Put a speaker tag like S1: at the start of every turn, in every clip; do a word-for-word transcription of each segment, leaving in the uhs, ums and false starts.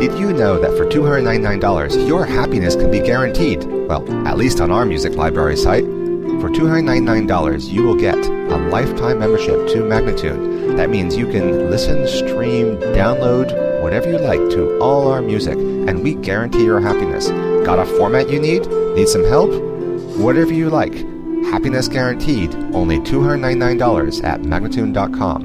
S1: Did you know that for two hundred ninety-nine dollars, your happiness can be guaranteed? Well, at least on our music library site. For two hundred ninety-nine dollars, you will get a lifetime membership to Magnatune. That means you can listen, stream, download, whatever you like to all our music, and we guarantee your happiness. Got a format you need? Need some help? Whatever you like. Happiness guaranteed. Only two hundred ninety-nine dollars at Magnatune dot com.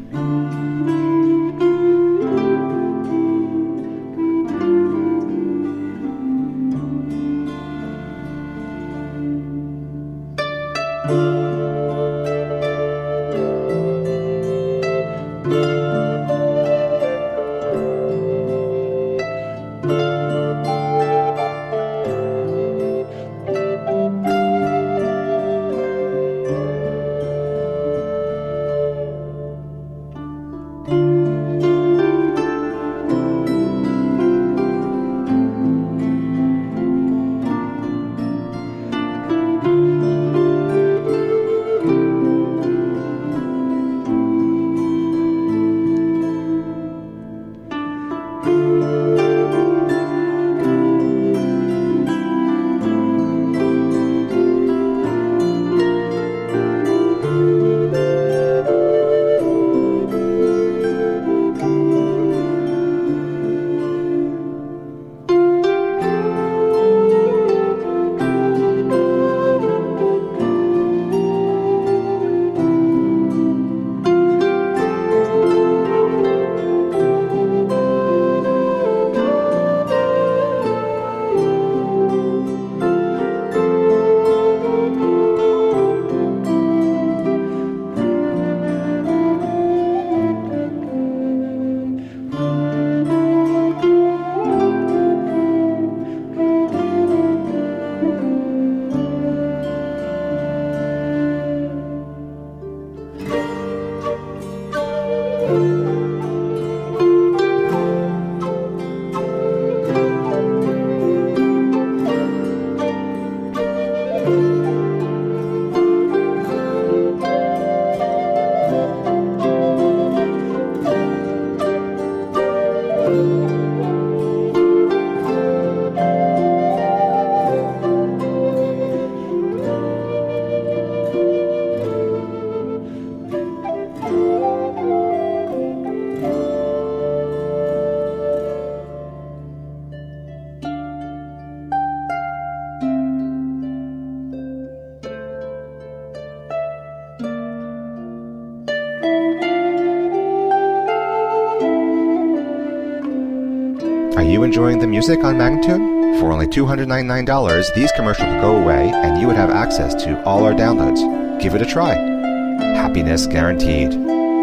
S1: Are you enjoying the music on Magnatune? For only two hundred ninety-nine dollars, these commercials would go away and you would have access to all our downloads. Give it a try. Happiness guaranteed.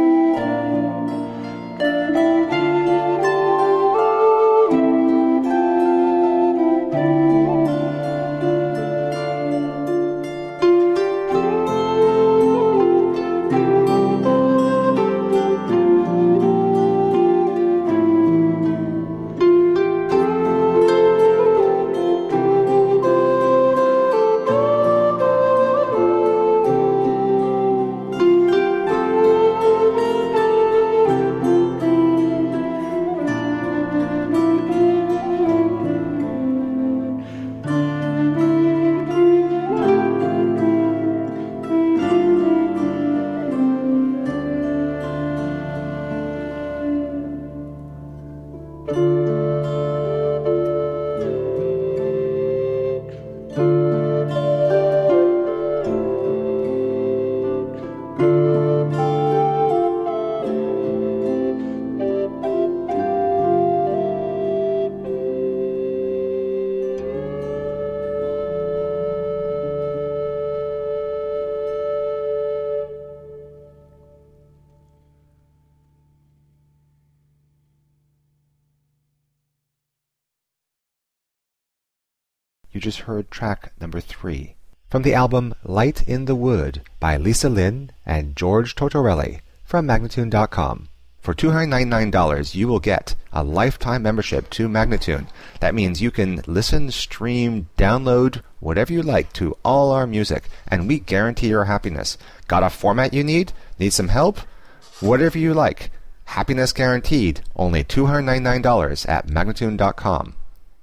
S1: You just heard track number three from the album Light in the Wood by Lisa Lynn and George Tortorelli from Magnatune dot com. For two hundred ninety-nine dollars, you will get a lifetime membership to Magnatune. That means you can listen, stream, download, whatever you like to all our music, and we guarantee your happiness. Got a format you need? Need some help? Whatever you like. Happiness guaranteed. Only two hundred ninety-nine dollars at Magnatune dot com.